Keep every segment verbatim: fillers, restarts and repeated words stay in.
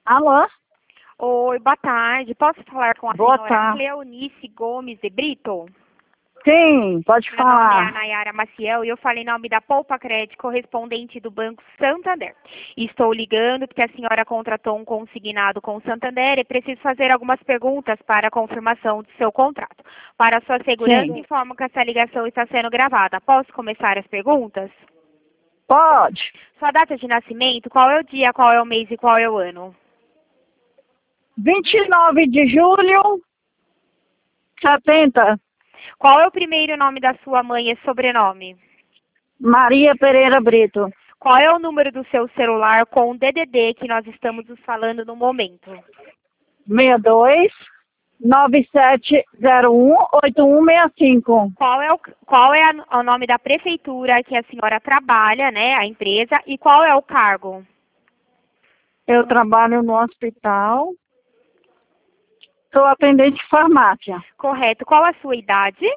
Alô? Oi, boa tarde. Posso falar com a Boa senhora tarde. Cleonice Gomes de Brito? Sim, pode Meu nome é a falar. Nayara Maciel e eu falei em nome da Poupa Crédito, correspondente do Banco Santander. Estou ligando porque a senhora contratou um consignado com o Santander e preciso fazer algumas perguntas para a confirmação do seu contrato. Para sua segurança, Sim. informo que essa ligação está sendo gravada. Posso começar as perguntas? Pode. Sua data de nascimento, qual é o dia, qual é o mês e qual é o ano? vinte e nove de julho, setenta. Qual é o primeiro nome da sua mãe e sobrenome? Maria Pereira Brito. Qual é o número do seu celular com o D D D que nós estamos nos falando no momento? sessenta e dois, nove sete zero um, oito um seis cinco. Qual é o, qual é a- o nome da prefeitura que a senhora trabalha, né, a empresa, e qual é o cargo? Eu trabalho no hospital. Sou atendente de farmácia. Correto. Qual a sua idade?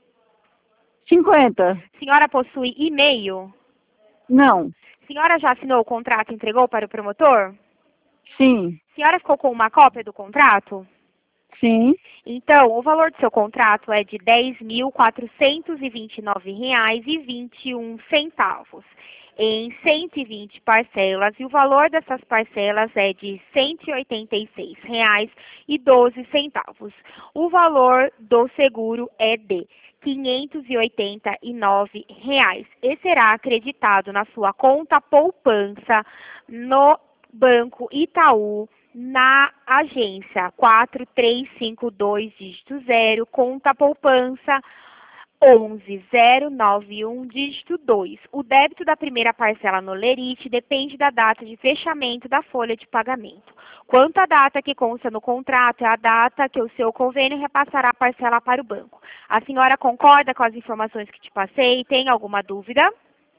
cinquenta. Senhora possui e-mail? Não. Senhora já assinou o contrato e entregou para o promotor? Sim. Senhora ficou com uma cópia do contrato? Sim. Então, o valor do seu contrato é de dez mil quatrocentos e vinte e nove reais e vinte e um centavos em cento e vinte parcelas, e o valor dessas parcelas é de cento e oitenta e seis reais e doze centavos. O valor do seguro é de quinhentos e oitenta e nove reais e será acreditado na sua conta poupança no Banco Itaú, na agência quatro três cinco dois, dígito zero, conta poupança onze zero nove um, dígito dois. O débito da primeira parcela no Lerite depende da data de fechamento da folha de pagamento. Quanto à data que consta no contrato, é a data que o seu convênio repassará a parcela para o banco. A senhora concorda com as informações que te passei? Tem alguma dúvida?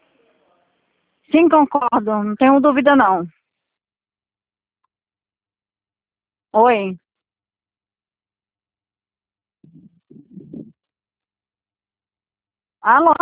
Sim, concordo. Não tenho dúvida, não. Oi. Alô?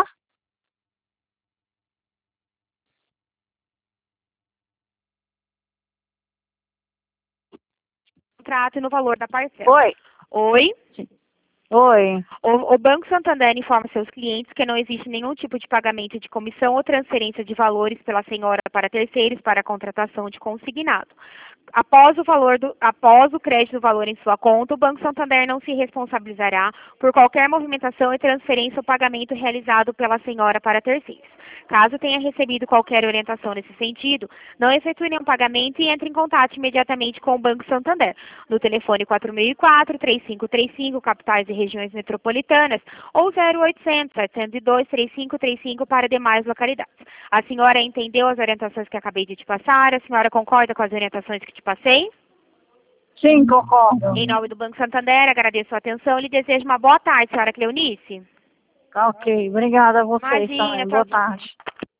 Contrato e no valor da parcela. Oi. Oi? Oi. O, o Banco Santander informa seus clientes que não existe nenhum tipo de pagamento de comissão ou transferência de valores pela senhora para terceiros para a contratação de consignado. Após o, valor do, após o crédito do valor em sua conta, o Banco Santander não se responsabilizará por qualquer movimentação e transferência ou pagamento realizado pela senhora para terceiros. Caso tenha recebido qualquer orientação nesse sentido, não efetue nenhum pagamento e entre em contato imediatamente com o Banco Santander, no telefone quatro mil e quatro, três cinco três cinco, capitais e regiões metropolitanas, ou zero oitocentos, setecentos e dois, trinta e cinco trinta e cinco para demais localidades. A senhora entendeu as orientações que acabei de te passar? A senhora concorda com as orientações que te passei? Sim, concordo. Em nome do Banco Santander, agradeço a atenção e lhe desejo uma boa tarde, senhora Cleonice. Ok, obrigada a vocês Imagina, também. Boa tchau, tchau. tarde.